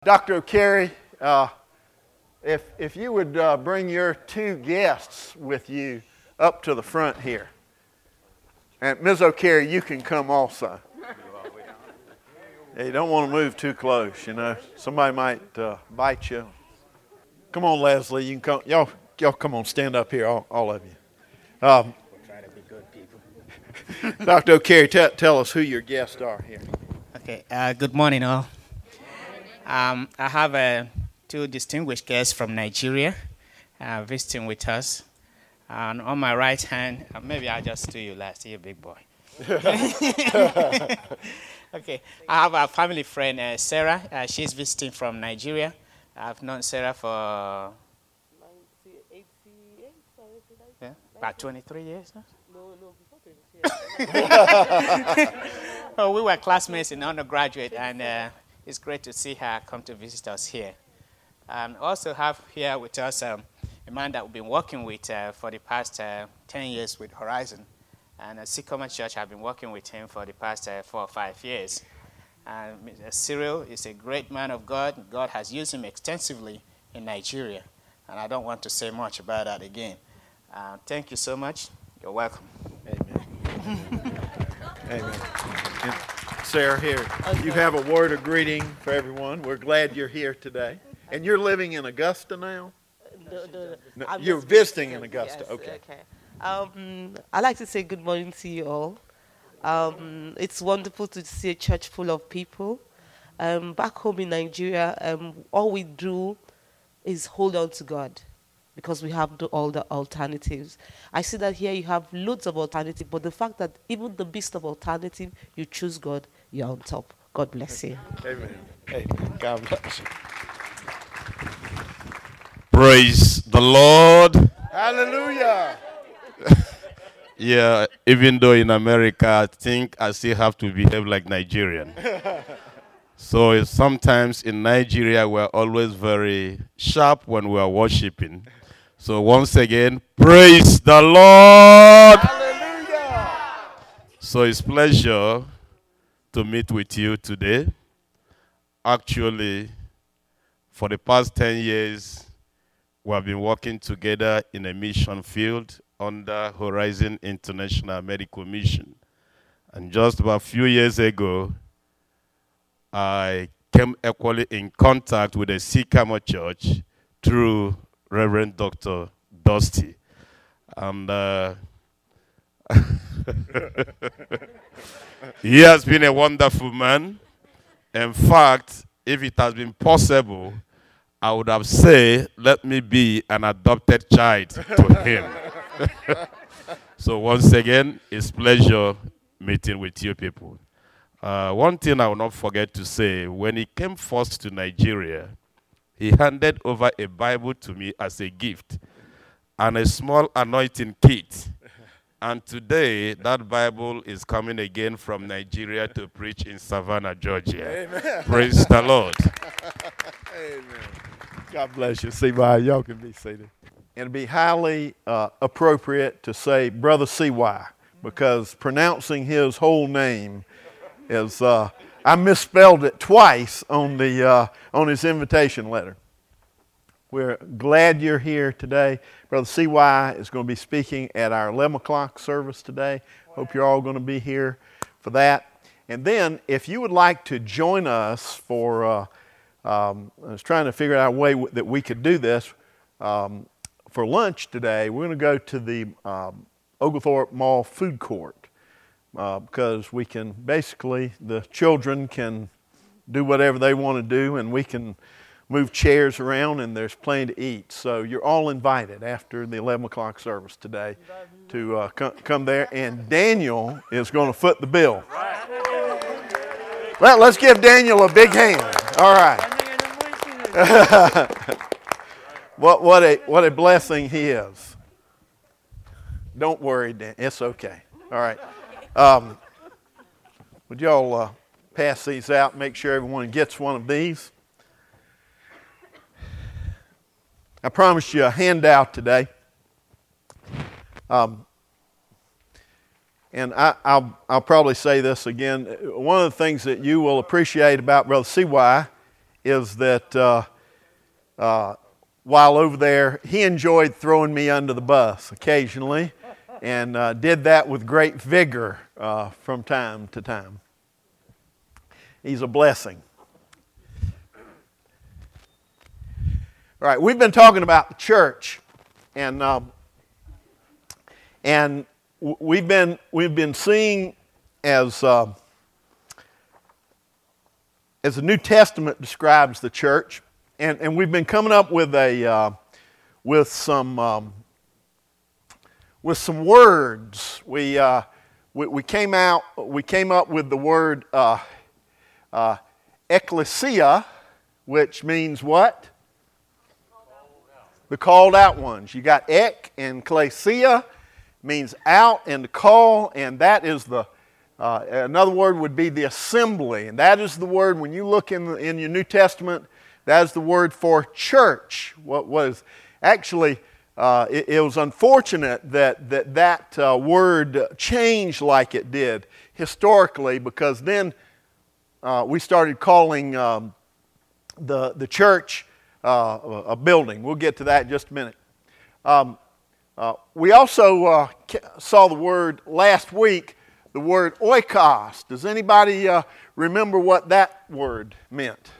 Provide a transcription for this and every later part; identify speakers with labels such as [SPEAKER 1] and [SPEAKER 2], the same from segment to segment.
[SPEAKER 1] Dr. O'Carey, if you would bring your two guests with you up to the front here. And Ms. O'Carey, you can come also. Yeah, you don't want to move too close, you know. Somebody might bite you. Come on, Leslie, you can come. Y'all come on, stand up here, all of you.
[SPEAKER 2] We're trying to be good people.
[SPEAKER 1] Dr. O'Carey, tell us who your guests are here.
[SPEAKER 2] Okay, good morning all. I have two distinguished guests from Nigeria visiting with us. And on my right hand, maybe I'll just do you last, you big boy. Okay, I have a family friend, Sarah. She's visiting from Nigeria. I've known Sarah for about 23 years. Huh?
[SPEAKER 3] No, before 20 years.
[SPEAKER 2] Oh, we were classmates in undergraduate, and it's great to see her come to visit us here. Also have here with us a man that we've been working with for the past 10 years with Horizon. And at Sycamore Church, I've been working with him for the past 4 or 5 years. Cyril is a great man of God. God has used him extensively in Nigeria. And I don't want to say much about that again. Thank you so much. You're welcome.
[SPEAKER 1] Amen. Amen. And Sarah, here, you have a word of greeting for everyone. We're glad you're here today. And you're living in Augusta now?
[SPEAKER 3] No.
[SPEAKER 1] You're visiting in Augusta.
[SPEAKER 3] Yes,
[SPEAKER 1] Okay.
[SPEAKER 3] I'd like to say good morning to you all. It's wonderful to see a church full of people. Back home in Nigeria, all we do is hold on to God because we have all the alternatives. I see that here you have loads of alternatives, but the fact that even the beast of alternative, you choose God, you're on top. God bless you.
[SPEAKER 1] Amen. Amen. God bless you.
[SPEAKER 4] Praise the Lord.
[SPEAKER 1] Hallelujah.
[SPEAKER 4] Yeah, even though in America, I think I still have to behave like Nigerian. So sometimes in Nigeria, we're always very sharp when we are worshiping. So once again, praise the Lord.
[SPEAKER 1] Hallelujah.
[SPEAKER 4] So it's pleasure to meet with you today. Actually, for the past 10 years, we have been working together in a mission field under Horizon International Medical Mission. And just about a few years ago, I came equally in contact with the Sycamore Church through Reverend Dr. Dusty. And he has been a wonderful man. In fact, if it has been possible, I would have said, let me be an adopted child to him. So once again, it's pleasure meeting with you people. One thing I will not forget to say, when he came first to Nigeria, he handed over a Bible to me as a gift and a small anointing kit. And today, that Bible is coming again from Nigeria to preach in Savannah, Georgia.
[SPEAKER 1] Amen.
[SPEAKER 4] Praise the Lord.
[SPEAKER 1] Amen. God bless you. See, y'all can be seated. It'd be highly appropriate to say Brother CY because pronouncing his whole name is, I misspelled it twice on his invitation letter. We're glad you're here today. Brother CY is going to be speaking at our 11 o'clock service today. Hope you're all going to be here for that. And then if you would like to join us for, I was trying to figure out a way that we could do this. For lunch today, we're going to go to the Oglethorpe Mall food court because we can basically, the children can do whatever they want to do and we can move chairs around and there's plenty to eat. So you're all invited after the 11 o'clock service today to come there. And Daniel is going to foot the bill. Well, let's give Daniel a big hand. All right. What a blessing he is. Don't worry, Dan. It's okay. All right. Would y'all pass these out? Make sure everyone gets one of these. I promised you a handout today. And I'll probably say this again. One of the things that you will appreciate about Brother CY is that while over there, he enjoyed throwing me under the bus occasionally, and did that with great vigor from time to time. He's a blessing. All right, we've been talking about the church, and we've been seeing as the New Testament describes the church, and we've been coming up with some words. We came up with the word ecclesia, which means what? The called out ones. You got ek and klesia, means out and call, and that is another word would be the assembly, and that is the word when you look in your New Testament. That is the word for church. What was actually it was unfortunate that word changed like it did historically, because then we started calling the church a building. We'll get to that in just a minute. We also saw the word last week, the word oikos. Does anybody remember what that word meant?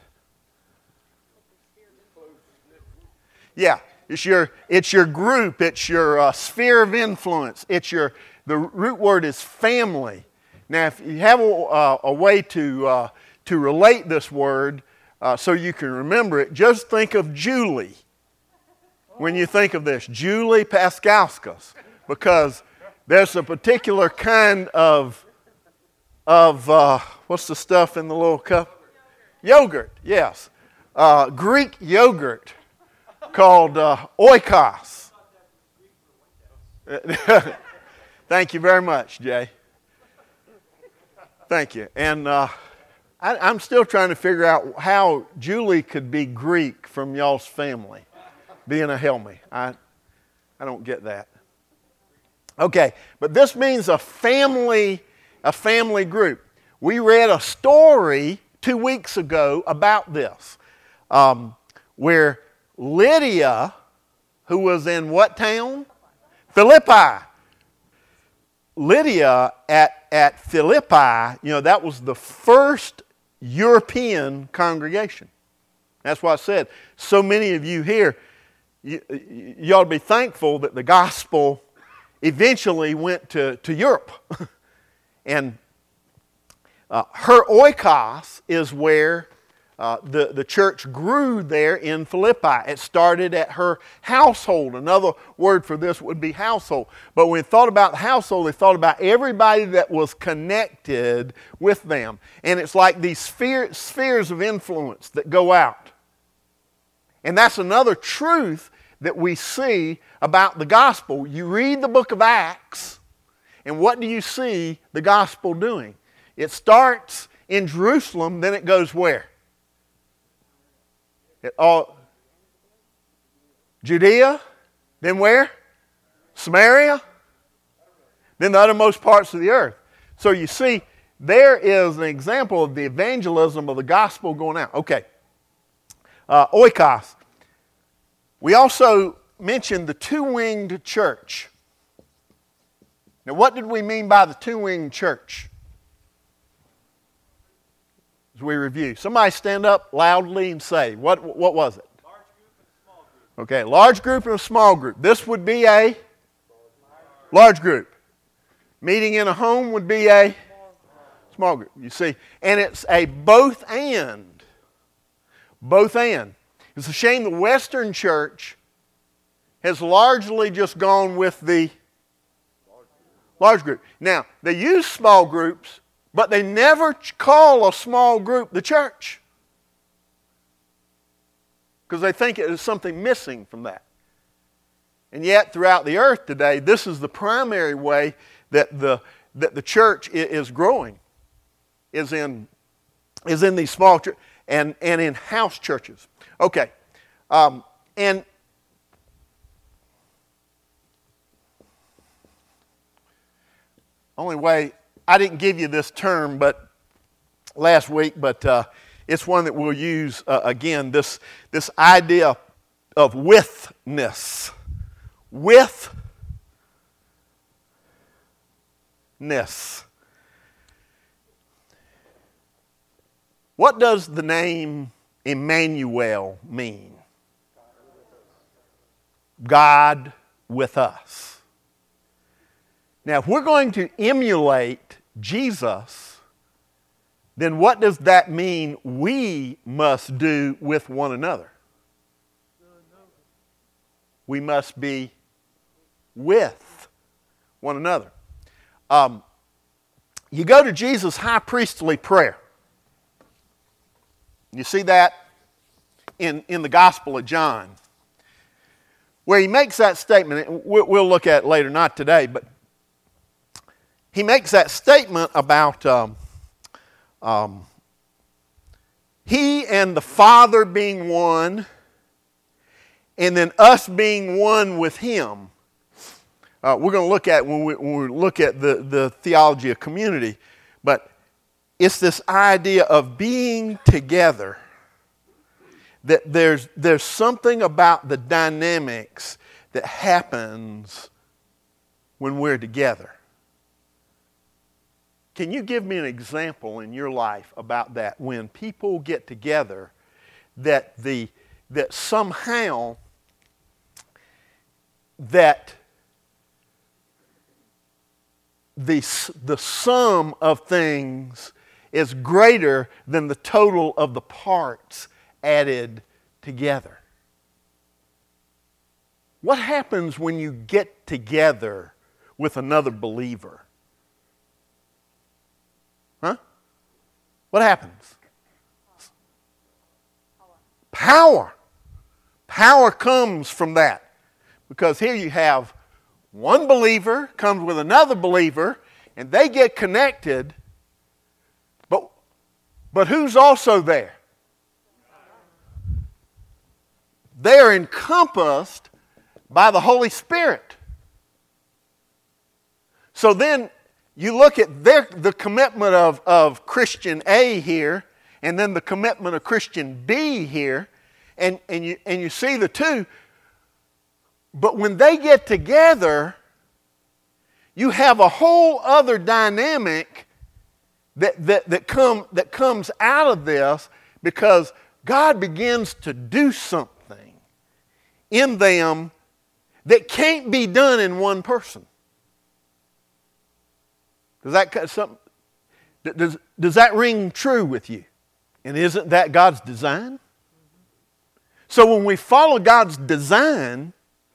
[SPEAKER 1] Yeah, it's your group. It's your sphere of influence. The root word is family. Now, if you have a way to relate this word so you can remember it, just think of Julie. When you think of this, Julie Paskauskas, because there's a particular kind of what's the stuff in the little cup? Yogurt, yes. Greek yogurt called oikos. Thank you very much, Jay. Thank you. And I'm still trying to figure out how Julie could be Greek from y'all's family, being a Helmy. I don't get that. Okay, but this means a family group. We read a story 2 weeks ago about this, where Lydia, who was in what town? Philippi. Lydia at Philippi, that was the first European congregation. That's why I said, so many of you here, you ought to be thankful that the gospel eventually went to Europe. And her oikos is where the church grew there in Philippi. It started at her household. Another word for this would be household. But when they thought about household, they thought about everybody that was connected with them. And it's like these spheres of influence that go out. And that's another truth that we see about the gospel. You read the book of Acts, and what do you see the gospel doing? It starts in Jerusalem, then it goes where? Judea, then where? Samaria, then the uttermost parts of the earth. So you see, there is an example of the evangelism of the gospel going out. Okay, oikos. We also mentioned the two-winged church. Now, what did we mean by the two-winged church? As we review, somebody stand up loudly and say, what was it?
[SPEAKER 5] Large group and small group.
[SPEAKER 1] Okay, large group and a small group. This would be a large group. Meeting in a home would be a small group. You see, and it's a both and. Both and. It's a shame the Western church has largely just gone with the large group. Now, they use small groups, but they never call a small group the church, because they think it is something missing from that. And yet, throughout the earth today, this is the primary way that the church is growing, is in these small churches and in house churches. Okay, and only way, I didn't give you this term but last week, but it's one that we'll use again, this idea of withness. Withness. What does the name Emmanuel mean? God with us. Now, if we're going to emulate Jesus, then what does that mean we must do with one another? We must be with one another. You go to Jesus' high priestly prayer. You see that in the Gospel of John, where he makes that statement. We'll look at it later, not today, but he makes that statement about he and the Father being one, and then us being one with him. We're going to look at when we look at the theology of community, but it's this idea of being together. That there's something about the dynamics that happens when we're together. Can you give me an example in your life about that, when people get together, that somehow that the sum of things is greater than the total of the parts added together? What happens when you get together with another believer? Huh? What happens? Power. Power comes from that. Because here you have one believer comes with another believer, and they get connected, but who's also there? They are encompassed by the Holy Spirit. So then you look at the commitment of Christian A here, and then the commitment of Christian B here, and you see the two. But when they get together, you have a whole other dynamic that comes out of this, because God begins to do something in them that can't be done in one person. Does that ring true with you? And isn't that God's design? So when we follow God's design,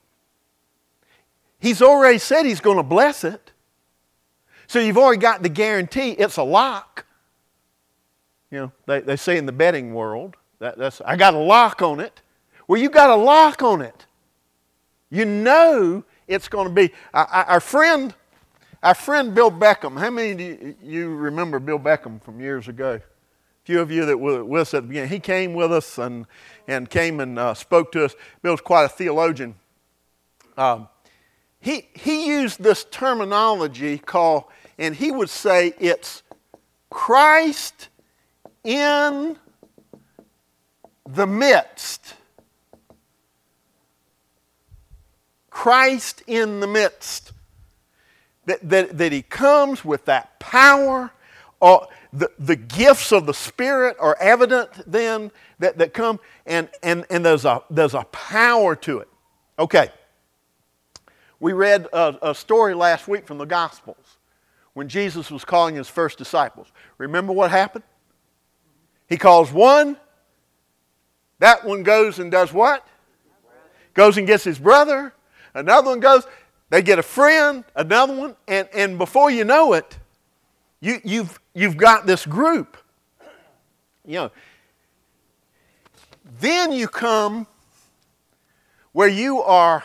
[SPEAKER 1] He's already said He's going to bless it. So you've already got the guarantee. It's a lock. You know, they say in the betting world, I got a lock on it. Well, you got a lock on it. You know it's going to be. Our friend Bill Beckham. How many do you remember Bill Beckham from years ago? A few of you that were with us at the beginning. He came with us and came and spoke to us. Bill's quite a theologian. He used this terminology called, and he would say it's Christ in the midst. Christ in the midst. That He comes with that power. The gifts of the Spirit are evident then that come, and there's a power to it. Okay. We read a story last week from the Gospels when Jesus was calling His first disciples. Remember what happened? He calls one. That one goes and does what? Goes and gets his brother. Another one goes. They get a friend. Another one. And before you know it, you've got this group. You know. Then you come where you are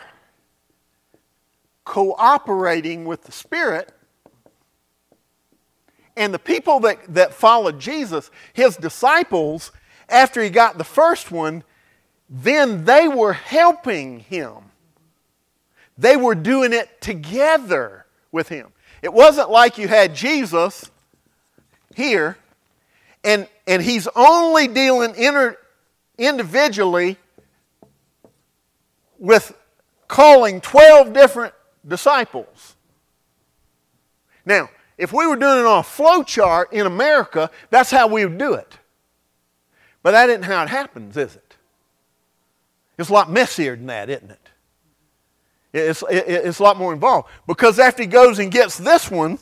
[SPEAKER 1] cooperating with the Spirit, and the people that followed Jesus, His disciples, after He got the first one, then they were helping Him. They were doing it together with Him. It wasn't like you had Jesus here, And he's only dealing individually with calling 12 different disciples. Now, if we were doing it on a flow chart in America, that's how we would do it. But that isn't how it happens, is it? It's a lot messier than that, isn't it? It's a lot more involved. Because after he goes and gets this one,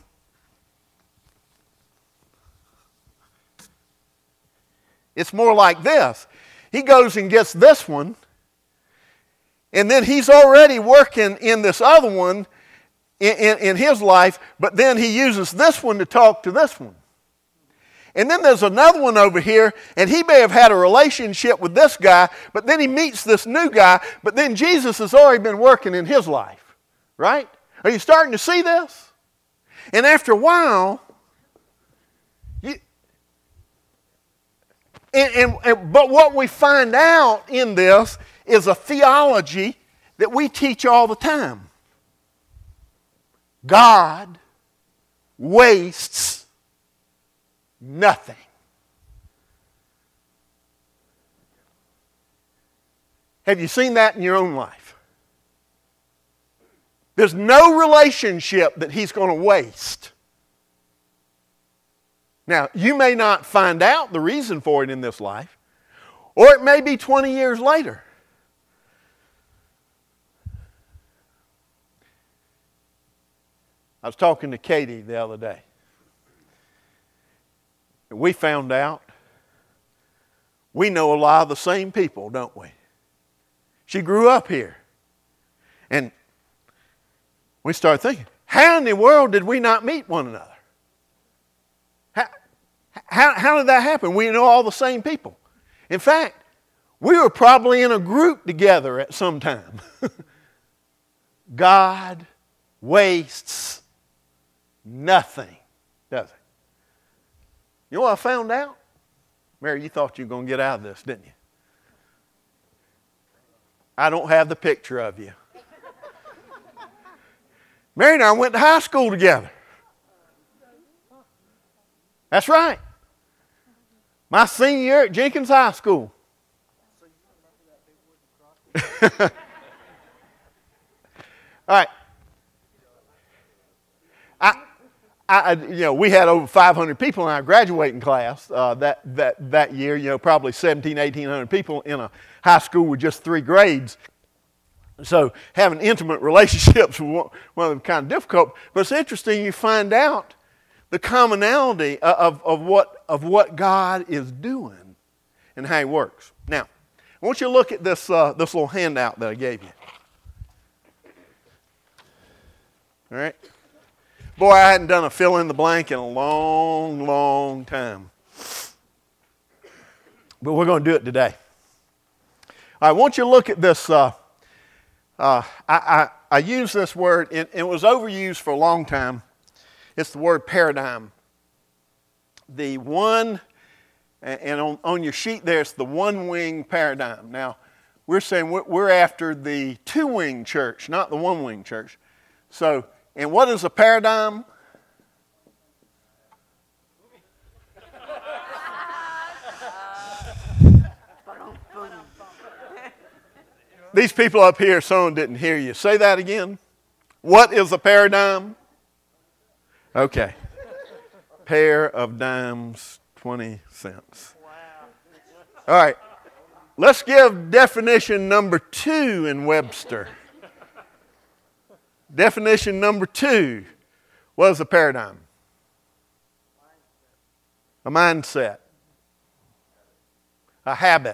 [SPEAKER 1] it's more like this. He goes and gets this one, and then he's already working in this other one in his life, but then he uses this one to talk to this one. And then there's another one over here, and he may have had a relationship with this guy, but then he meets this new guy, but then Jesus has already been working in his life, right? Are you starting to see this? And after a while, but what we find out in this is a theology that we teach all the time. God wastes nothing. Have you seen that in your own life? There's no relationship that he's going to waste. Now, you may not find out the reason for it in this life, or it may be 20 years later. I was talking to Katie the other day. We found out we know a lot of the same people, don't we? She grew up here. And we started thinking, how in the world did we not meet one another? How did that happen? We know all the same people. In fact, we were probably in a group together at some time. God wastes nothing, does he? You know what I found out? Mary, you thought you were going to get out of this, didn't you? I don't have the picture of you. Mary and I went to high school together. That's right. My senior year at Jenkins High School. All right. We had over 500 people in our graduating class that year. Probably 1,800 people in a high school with just 3 grades. So having intimate relationships was one of them kind of difficult. But it's interesting. You find out the commonality of what God is doing and how He works. Now, I want you to look at this little handout that I gave you. All right. Boy, I hadn't done a fill in the blank in a long, long time. But we're going to do it today. I want you to look at this. I use this word, and it was overused for a long time. It's the word paradigm. The one, and on your sheet there, it's the one-wing paradigm. Now, we're saying we're after the two-wing church, not the one-wing church. So, and what is a paradigm? These people up here, someone didn't hear you. Say that again. What is a paradigm? Okay. Pair of dimes, 20 cents. Wow. All right. Let's give definition number 2 in Webster. Definition number 2. What is a paradigm? A mindset. A habit.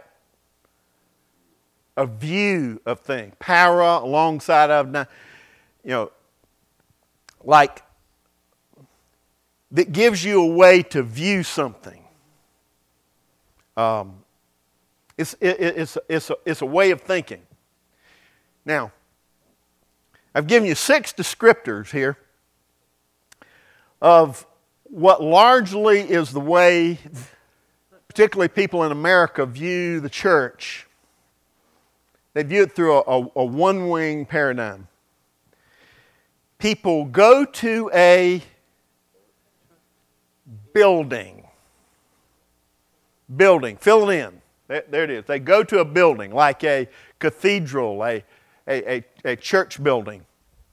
[SPEAKER 1] A view of things. Para alongside of, like that gives you a way to view something. It's a way of thinking. Now, I've given you 6 descriptors here of what largely is the way, particularly people in America, view the church. They view it through a one-wing paradigm. People go to a building. building. Fill it in. There it is. They go to a building like a cathedral, a church building.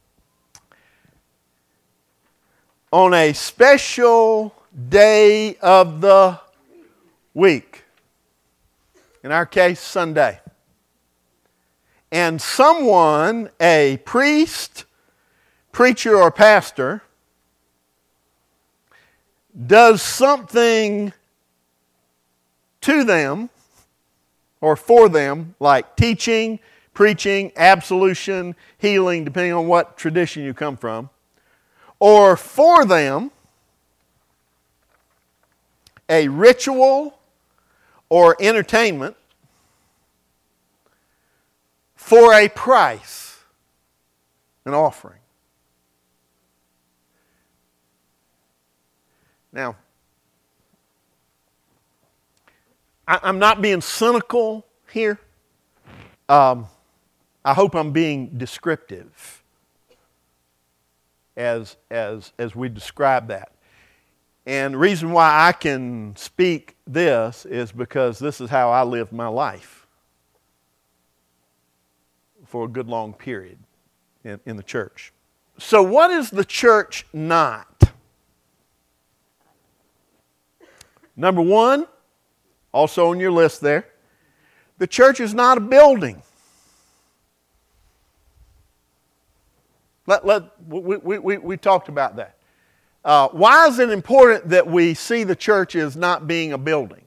[SPEAKER 1] On a special day of the week. In our case, Sunday. And someone, a priest, preacher, or pastor, does something to them or for them, like teaching, preaching, absolution, healing, depending on what tradition you come from, or for them, a ritual or entertainment for a price, an offering. Now, I'm not being cynical here. I hope I'm being descriptive as we describe that. And the reason why I can speak this is because this is how I lived my life for a good long period in the church. So what is the church not? Number one, also on your list there, the church is not a building. We talked about that. Why is it important that we see the church as not being a building?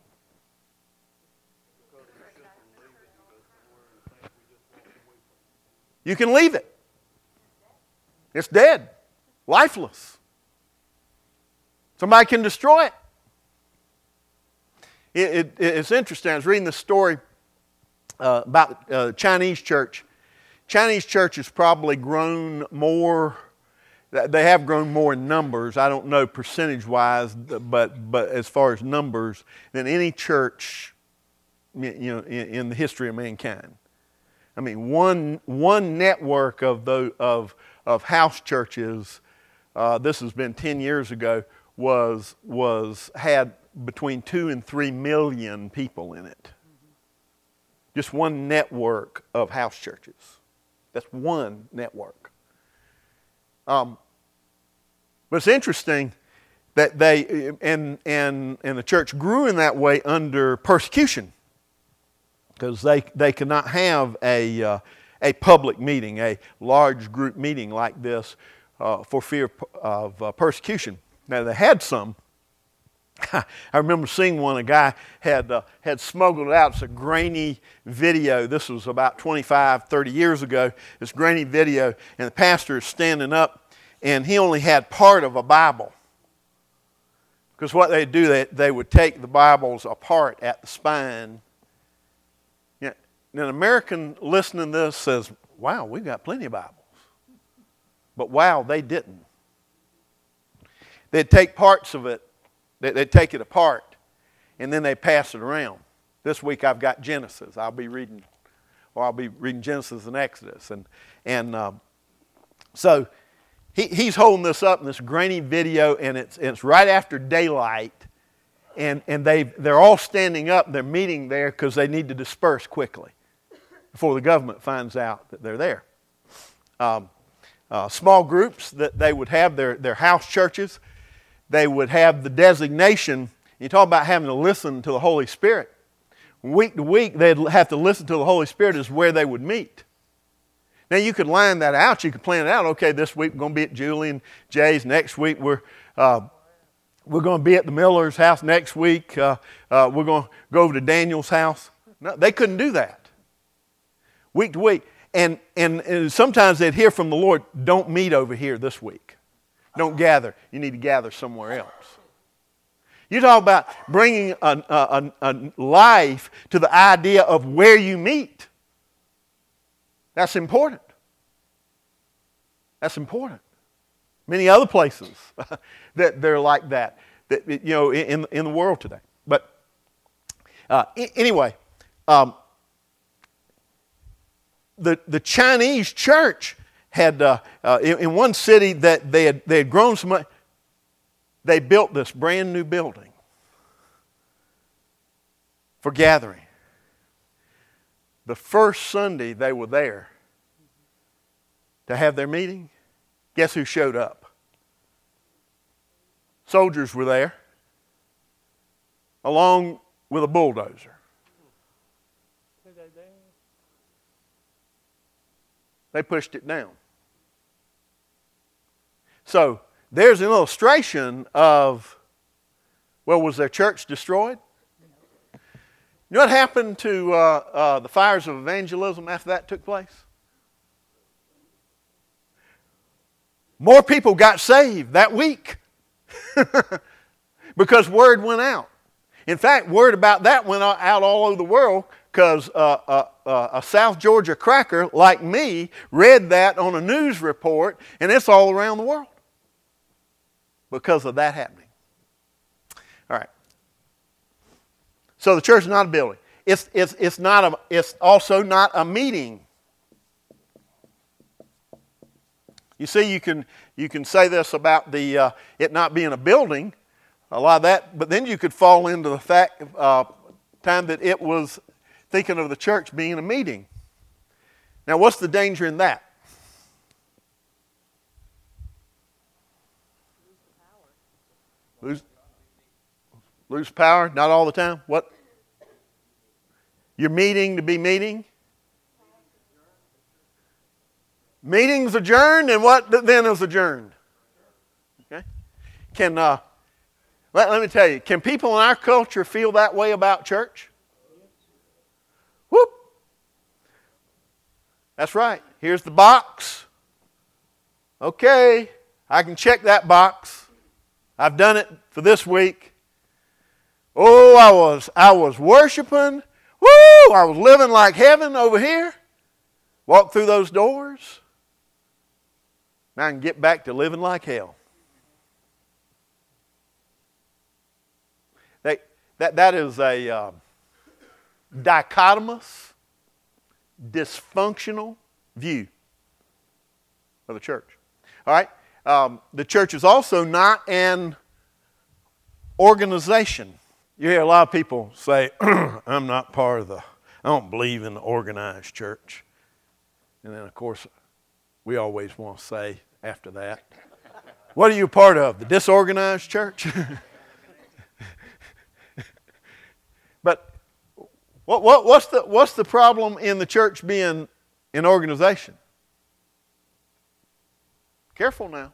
[SPEAKER 1] You can leave it. It's dead, lifeless. Somebody can destroy it. It's interesting. I was reading this story about the Chinese church. Chinese church has probably grown more. They have grown more in numbers. I don't know percentage-wise, but as far as numbers, than any church, in the history of mankind. I mean, one network of house churches. This has been 10 years ago. Had between 2 and 3 million people in it. Just one network of house churches. That's one network. But it's interesting that they and the church grew in that way under persecution, because they could not have a public meeting, a large group meeting like this for fear of persecution. Now they had some. I remember seeing one. A guy had smuggled it out. It's a grainy video. This was about 25, 30 years ago. This grainy video, and the pastor is standing up, and he only had part of a Bible. Because what they'd do, they would take the Bibles apart at the spine. Now, an American listening to this says, wow, we've got plenty of Bibles. But wow, they didn't. They'd take parts of it, they'd take it apart, and then they'd pass it around. This week I've got Genesis. I'll be reading Genesis and Exodus. So he's holding this up in this grainy video, and it's right after daylight, and they're all standing up. They're meeting there because they need to disperse quickly before the government finds out that they're there. Small groups that they would have, their house churches. They would have the designation. You talk about having to listen to the Holy Spirit. Week to week, they'd have to listen to the Holy Spirit as where they would meet. Now, you could line that out. You could plan it out. Okay, this week we're going to be at Julie and Jay's. Next week we're going to be at the Miller's house. Next week we're going to go over to Daniel's house. No, they couldn't do that. Week to week. And sometimes they'd hear from the Lord, don't meet over here this week. Don't gather. You need to gather somewhere else. You talk about bringing a life to the idea of where you meet. That's important. That's important. Many other places that they're like that in the world today. But anyway, the Chinese church had in one city that they had grown so much, they built this brand new building. for gathering. The first Sunday they were there to have their meeting, guess who showed up? Soldiers were there, along with a bulldozer. They pushed it down. So there's an illustration of, well, was their church destroyed? You know what happened to the fires of evangelism after that took place? More people got saved that week because word went out. In fact, word about that went out all over the world because a South Georgia cracker like me read that on a news report, and it's all around the world because of that happening. All right. So the church is not a building. It's also not a meeting. You see, you can say this about the it not being a building, a lot of that, but then you could fall into the fact time that it was thinking of the church being a meeting. Now, what's the danger in that? Lose power? Not all the time? What? You're meeting to be meeting? Meetings adjourned, and what then is adjourned? Okay? Let me tell you, can people in our culture feel that way about church? Whoop! That's right. Here's the box. Okay, I can check that box. I've done it for this week. Oh, I was worshiping. Woo! I was living like heaven over here. Walked through those doors. Now I can get back to living like hell. That is a dichotomous, dysfunctional view of the church. All right? The church is also not an organization. You hear a lot of people say, I'm not part of I don't believe in the organized church. And then, of course, we always want to say after that, what are you a part of? The disorganized church? But what's the problem in the church being an organization? Careful now.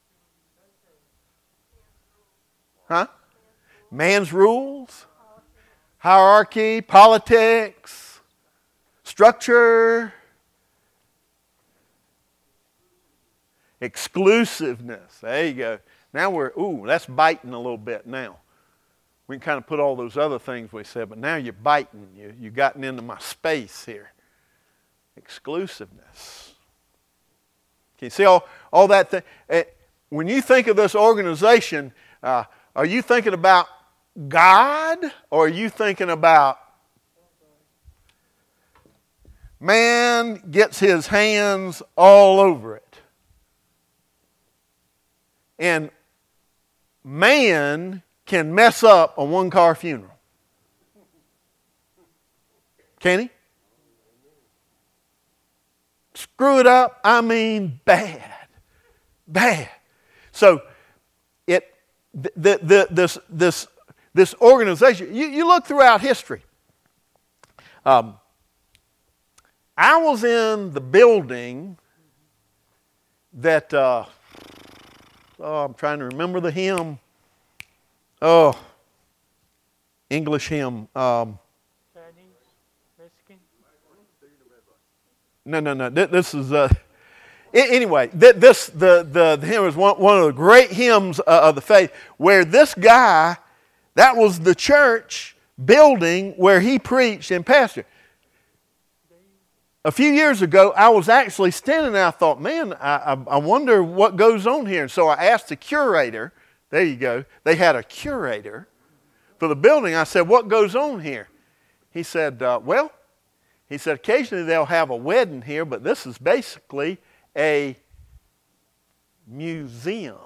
[SPEAKER 1] Huh? Man's rules, hierarchy, politics, structure, exclusiveness. There you go. Now that's biting a little bit now. We can kind of put all those other things we said, but now you're biting. You've gotten into my space here. Exclusiveness. Can you see all that thing? When you think of this organization, are you thinking about God, or are you thinking about man gets his hands all over it? And man can mess up a one-car funeral. Can he? Screw it up, I mean bad. Bad. So this organization, you look throughout history. I was in the building that, I'm trying to remember the hymn. Oh, English hymn. No. This is anyway. The hymn is one of the great hymns of the faith. Where this guy, that was the church building where he preached and pastored. A few years ago, I was actually standing there. I thought, man, I wonder what goes on here. And so I asked the curator. There you go. They had a curator for the building. I said, what goes on here? He said, occasionally they'll have a wedding here, but this is basically a museum.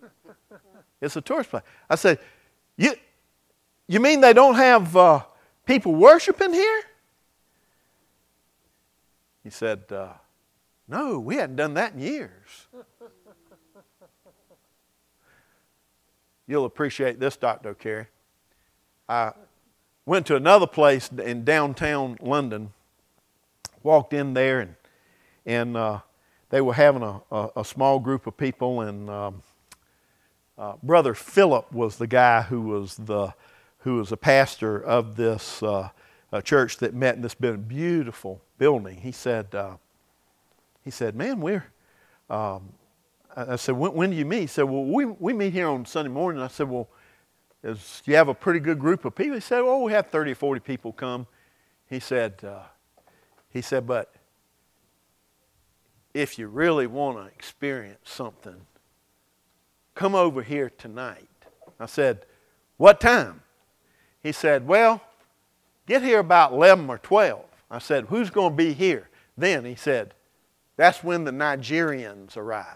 [SPEAKER 1] It's a tourist place. I said, you mean they don't have people worshiping here? He said, no, we hadn't done that in years. You'll appreciate this, Dr. O'Carey. I went to another place in downtown London, walked in there, and they were having a small group of people, and Brother Philip was the guy who was a pastor of this church that met in this beautiful building. He said, man, I said, when do you meet? He said, well, we meet here on Sunday morning. I said, well, you have a pretty good group of people? He said, well, we have 30 or 40 people come. He said, but if you really want to experience something, come over here tonight. I said, what time? He said, well, get here about 11 or 12. I said, who's going to be here? Then he said, that's when the Nigerians arrive.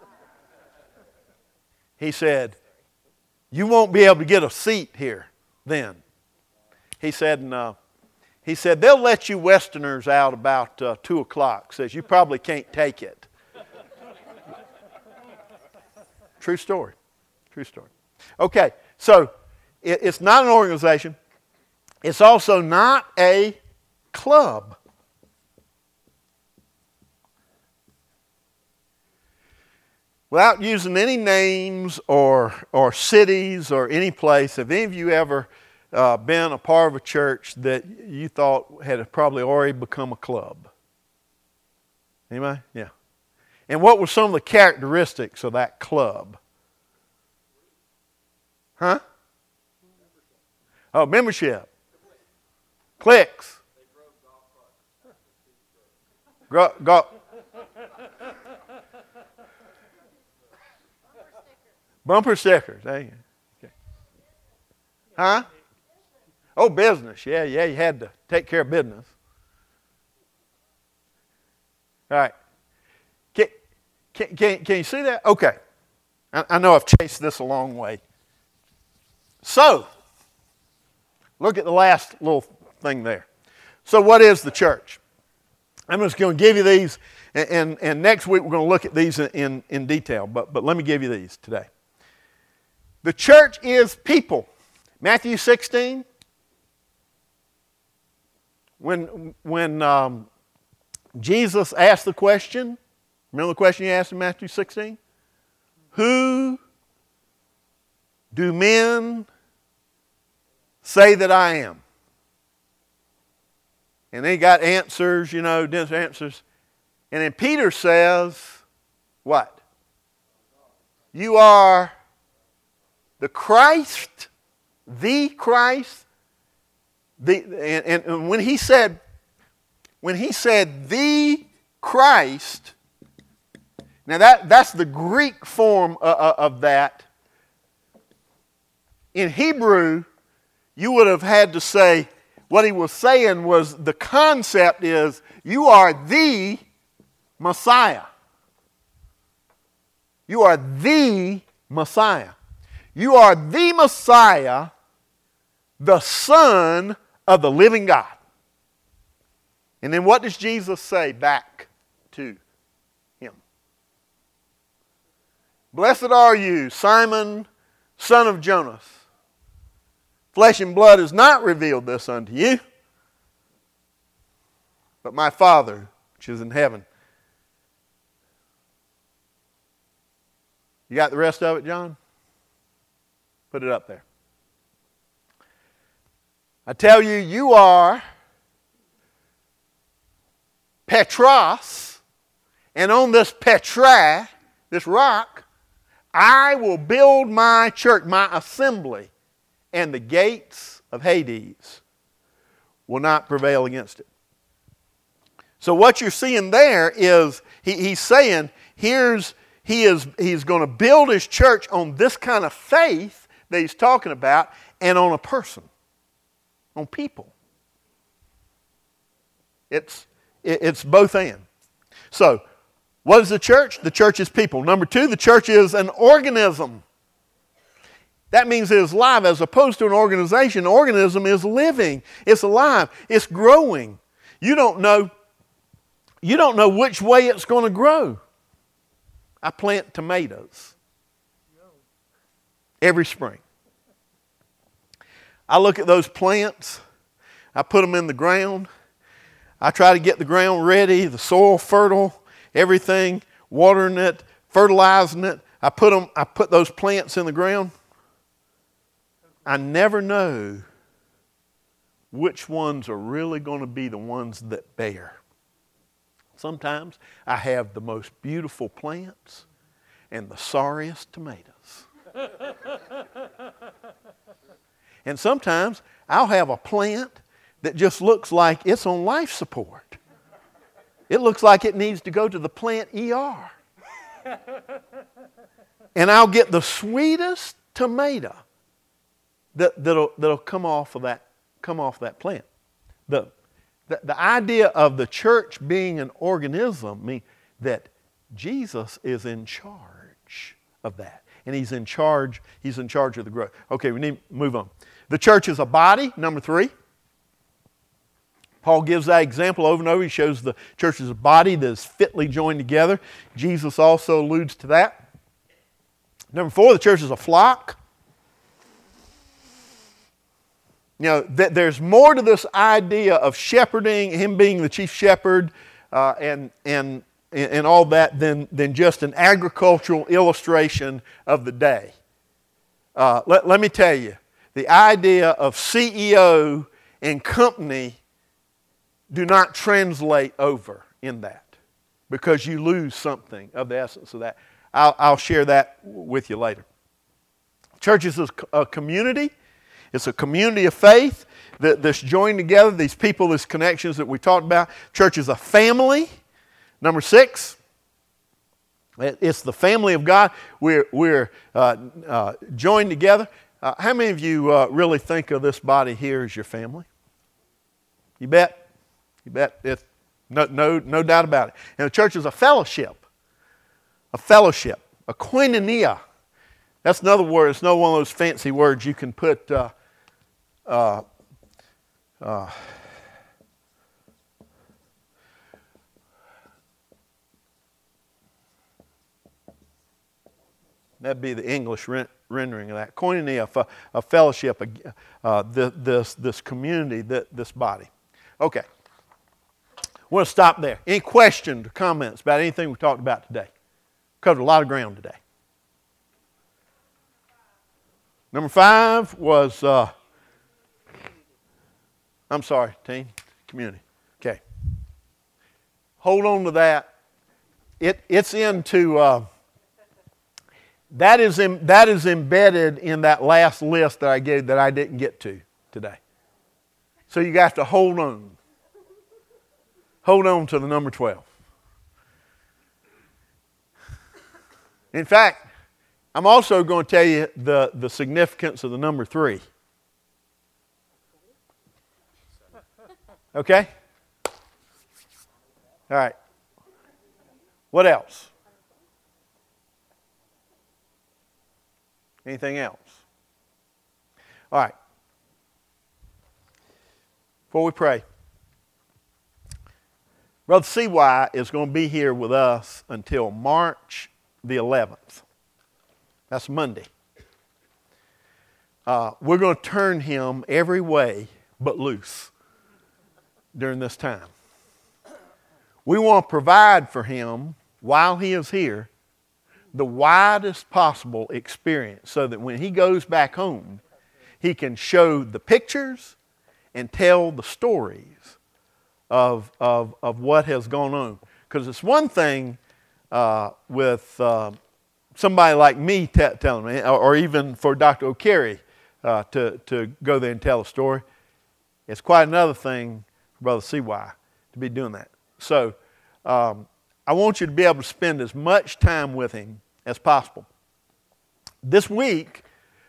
[SPEAKER 1] He said, you won't be able to get a seat here then. He said, they'll let you Westerners out about 2 o'clock. Says, you probably can't take it. True story. True story. Okay, so it's not an organization. It's also not a club. Without using any names or cities or any place, have any of you ever been a part of a church that you thought had probably already become a club? Anybody? Yeah. And what were some of the characteristics of that club? Huh? Oh, membership. Cliques. Bumper stickers. There you go. Okay. Huh? Oh, business. Yeah, you had to take care of business. All right. Can you see that? Okay. I know I've chased this a long way. So, look at the last little thing there. So what is the church? I'm just going to give you these, and next week we're going to look at these in detail, but let me give you these today. The church is people. Matthew 16, when Jesus asked the question, remember the question he asked in Matthew 16? Who do men say that I am? And they got answers, different answers. And then Peter says, what? You are the Christ, the Christ. And when he said the Christ, now that's the Greek form of that. In Hebrew, you would have had to say, what he was saying was the concept is you are the Messiah. You are the Messiah. You are the Messiah, the Son of the living God. And then what does Jesus say back to him? Blessed are you, Simon, son of Jonas. Flesh and blood has not revealed this unto you, but my Father which is in heaven. You got the rest of it, John? Put it up there. I tell you, you are Petros, and on this Petra, this rock, I will build my church, my assembly, and the gates of Hades will not prevail against it. So what you're seeing there is he's saying he's going to build his church on this kind of faith that he's talking about, and on a person, on people. It's both and. So, what is the church? The church is people. Number two, the church is an organism. That means it is live as opposed to an organization. An organism is living. It's alive. It's growing. You don't know which way it's going to grow. I plant tomatoes every spring. I look at those plants. I put them in the ground. I try to get the ground ready, the soil fertile, everything, watering it, fertilizing it. I put those plants in the ground. I never know which ones are really going to be the ones that bear. Sometimes I have the most beautiful plants and the sorriest tomatoes. And sometimes I'll have a plant that just looks like it's on life support. It looks like it needs to go to the plant ER. And I'll get the sweetest tomato that'll come off that plant. The idea of the church being an organism means that Jesus is in charge of that. And he's in charge of the growth. Okay, we need to move on. The church is a body, number 3. Paul gives that example over and over. He shows the church is a body that is fitly joined together. Jesus also alludes to that. Number 4, the church is a flock. You know, there's more to this idea of shepherding, him being the chief shepherd, and all that than just an agricultural illustration of the day. Let me tell you, the idea of CEO and company do not translate over in that, because you lose something of the essence of that. I'll share that with you later. Church is a community. It's a community of faith that's joined together, these people, these connections that we talked about. Church is a family. Number 6, it's the family of God. We're joined together. How many of you really think of this body here as your family? You bet. You bet. It's no doubt about it. And the church is a fellowship. A fellowship. A koinonia. That's another word. It's not one of those fancy words you can put... that'd be the English rendering of that. Koinonia, a fellowship, this community, this body. Okay. We'll stop there. Any questions or comments about anything we talked about today? Covered a lot of ground today. Number 5 was, I'm sorry, team, community. Okay. Hold on to that. It's into, that is embedded in that last list that I gave that I didn't get to today. So you got to hold on. Hold on to the number 12. In fact, I'm also going to tell you the significance of the number 3. Okay? All right. What else? Anything else? All right. Before we pray, Brother CY is going to be here with us until March the 11th. That's Monday. We're going to turn him every way but loose during this time. We want to provide for him, while he is here, the widest possible experience so that when he goes back home, he can show the pictures and tell the stories of what has gone on. Because it's one thing with somebody like me telling me, or even for Dr. O'Carey to go there and tell a story. It's quite another thing for Brother CY to be doing that. So I want you to be able to spend as much time with him as possible. This week,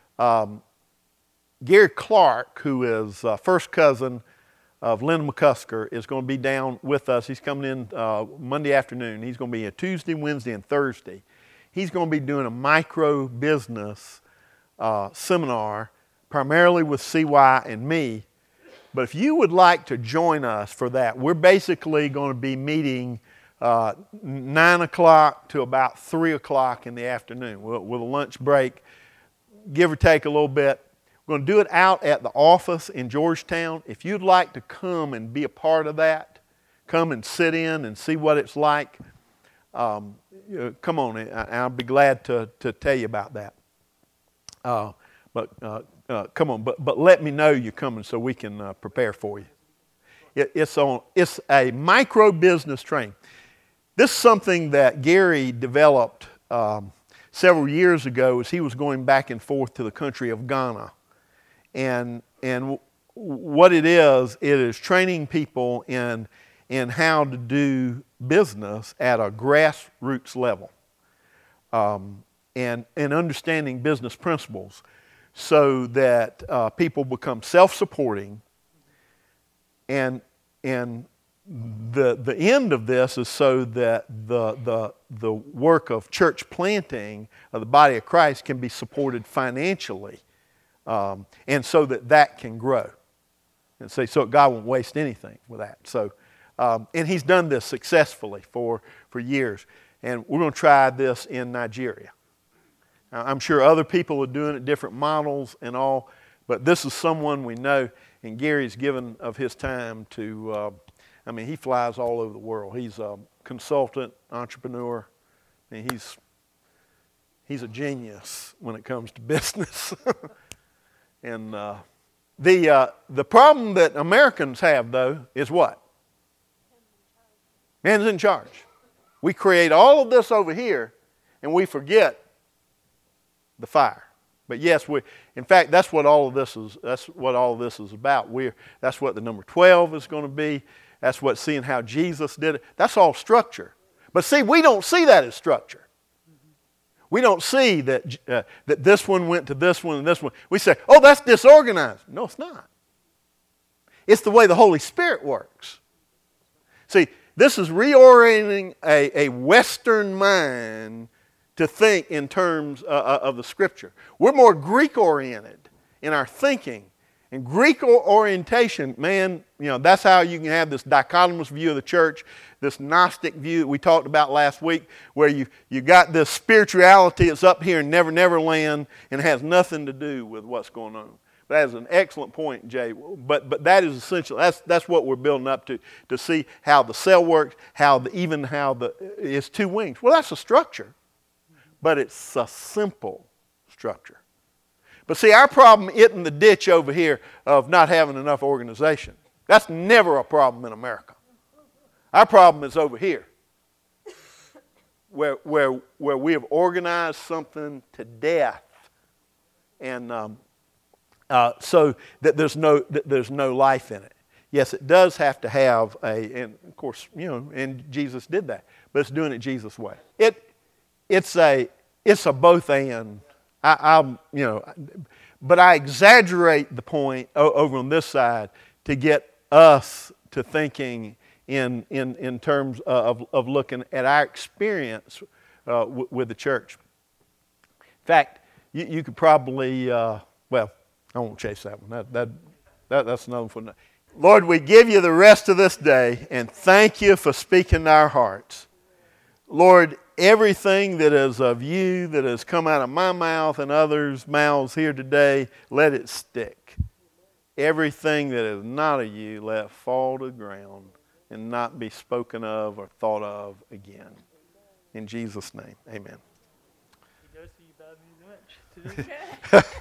[SPEAKER 1] Gary Clark, who is first cousin of Linda McCusker, is going to be down with us. He's coming in Monday afternoon. He's going to be here Tuesday, Wednesday, and Thursday. He's going to be doing a micro business seminar, primarily with CY and me. But if you would like to join us for that, we're basically going to be meeting 9 o'clock to about 3 o'clock in the afternoon with a lunch break, give or take a little bit. We're going to do it out at the office in Georgetown. If you'd like to come and be a part of that, come and sit in and see what it's like, come on, and I'll be glad to tell you about that. Come on, but let me know you're coming so we can prepare for you. It's a micro business training. This is something that Gary developed several years ago as he was going back and forth to the country of Ghana. And what it is training people in how to do business at a grassroots level, and understanding business principles so that people become self-supporting. And the end of this is so that the work of church planting of the body of Christ can be supported financially, and so that can grow. And so God won't waste anything with that. So, and He's done this successfully for years. And we're going to try this in Nigeria. Now, I'm sure other people are doing it, different models and all, but this is someone we know, and Gary's given of his time to, he flies all over the world. He's a consultant, entrepreneur, and he's a genius when it comes to business. And the problem that Americans have, though, is what? Man's in charge. We create all of this over here, and we forget the fire. But yes, in fact, that's what all of this is. That's what all of this is about. That's what the number 12 is going to be. That's what seeing how Jesus did it. That's all structure. But see, we don't see that as structure. We don't see that this one went to this one and this one. We say, oh, that's disorganized. No, it's not. It's the way the Holy Spirit works. See, this is reorienting a Western mind to think in terms of the Scripture. We're more Greek-oriented in our thinking. And Greek orientation, man, that's how you can have this dichotomous view of the church, this Gnostic view that we talked about last week, where you got this spirituality that's up here in Never land and has nothing to do with what's going on. That is an excellent point, Jay. But that is essential. That's what we're building up to see how the cell works, it's two wings. Well, that's a structure, but it's a simple structure. But see, our problem isn't the ditch over here of not having enough organization. That's never a problem in America. Our problem is over here, where we have organized something to death, and so that there's no life in it. Yes, it does have to have and of course, and Jesus did that, but it's doing it Jesus' way. It's a both and. But I exaggerate the point over on this side to get us to thinking in terms of looking at our experience with the church. In fact, you could probably, I won't chase that one. That's another one for another. Lord, we give you the rest of this day and thank you for speaking to our hearts. Lord, everything that is of you that has come out of my mouth and others' mouths here today, let it stick. Everything that is not of you, let it fall to the ground and not be spoken of or thought of again. In Jesus' name, amen.